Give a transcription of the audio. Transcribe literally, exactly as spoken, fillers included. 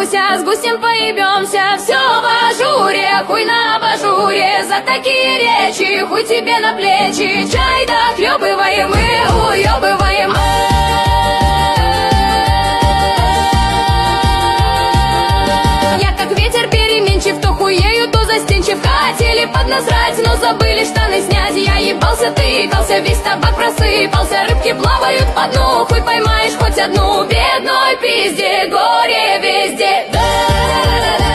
с гусем поебемся. Все в ажуре, хуй на абажуре. За такие речи хуй тебе на плечи. Чай дохлебываем и уебываем. Я как ветер переменчив, то хуею, то застенчив. Хотели поднасрать, но забыли штаны снять. Я ебался, тыкался, весь табак просыпался. Рыбки плавают по дну, хуй поймаешь хоть одну. Бедной пизде, горе везде. Да-да-да-да.